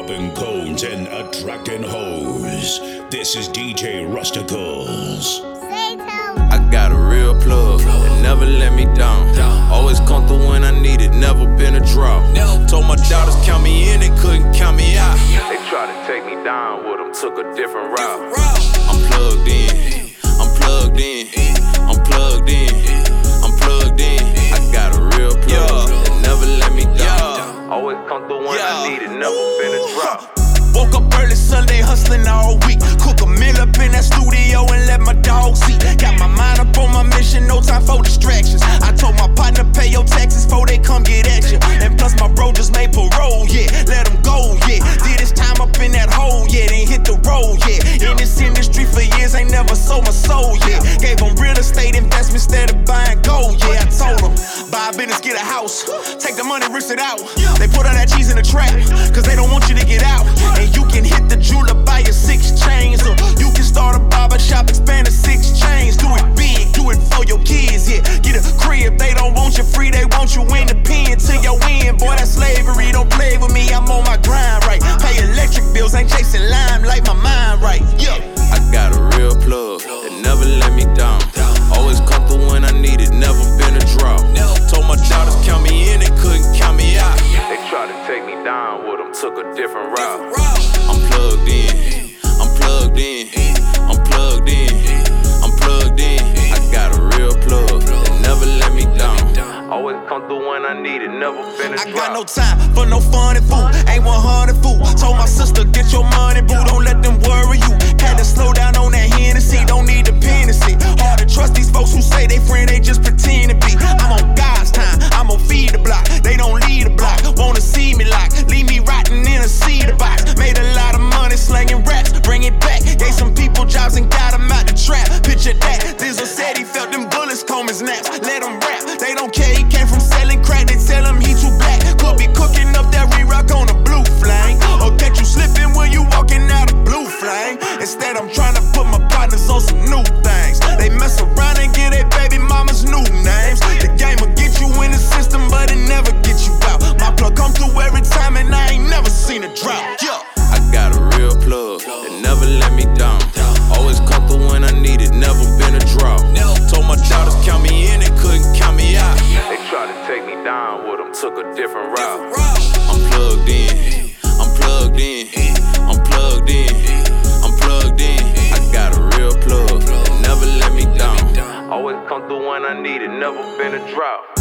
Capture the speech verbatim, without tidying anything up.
popping cones and attracting hoes. This is D J Rusticals. I got a real plug that never let me down. Always come through when I need it, never been a drought. Told my daughters count me in, they couldn't count me out. They tried to take me down with them, took a different route. I'm plugged in, I'm plugged in, I'm plugged in, I'm plugged in. I got a real plug that never let me down. Always come through when I need it, never been a drought. Woke up early Sunday hustling all week. Cook a meal up in that studio and let my dog see. Got my mind up on my mission, no time for distractions. I told my partner pay your taxes before they come get at you. And plus my bro just made parole, yeah. Let him go, yeah. Did his time up in that hole, yeah. Then hit the road, yeah. In this industry for years, ain't never sold my soul, yeah. Gave them real estate investment instead of buying gold, yeah. I told them, buy a business, get a house. Take the money, risk it out. They put all that cheese in the trap, cause they don't want you to get out. And you can hit the jeweler, buy your six chains. Or you can start a barber shop, expand to six chains. Do it big, do it for your kids, yeah. Get a crib, they don't want you free, they want you in the pen till you win. Boy, that's slavery, don't play with me, I'm on my grind, right. Pay electric bills, ain't chasing lime, like my mind, right, yeah. I got a real plug that never let me down. Always come through when I need it, never been a drought. Told my daughters count me in, they couldn't count me out. They tried to take me down with them, took a different route. I'm plugged in, I'm plugged in, I'm plugged in, I'm plugged in. I got a real plug that never let me down. Always come through when I need it, never been a drought. I got no time for no funny fool, ain't one hundred fool. Told my sister, get your money, boo, don't let them worry you. Had to slow down on that Hennessy, don't need dependency. Hard to trust these folks who say they friend, they just pretend to be. I'm on God's time, I'm on feed the block, they don't lead the block. Wanna see me like, leave me rotting in a cedar box. Made a lot of money slanging raps, bring it back. Gave some people jobs and got them out the trap. Picture that, Dizzle said he felt them bullets comb his naps. Let him rap, they don't care, he came from selling crack. They tell him he too black, could be cooking up that re-rock on a blue flame. Or catch you slipping when you walking out a blue flame. Instead I'm trying to put my partners on some new things. They mess around and get their baby mama's new names. The game will get you in the system, but it never get you out. My plug come through every time and I ain't never seen a drought, yeah. I got a real plug that never let me down. Always come through when I need it, never been a drought. Told my daughters count me in, they couldn't count me out. They tried to take me down with them, took a different route. I'm plugged in, I'm plugged in, I'm plugged in, I'm plugged in. I got a real plug that never let me down. Always come through when I need it, never been a drought.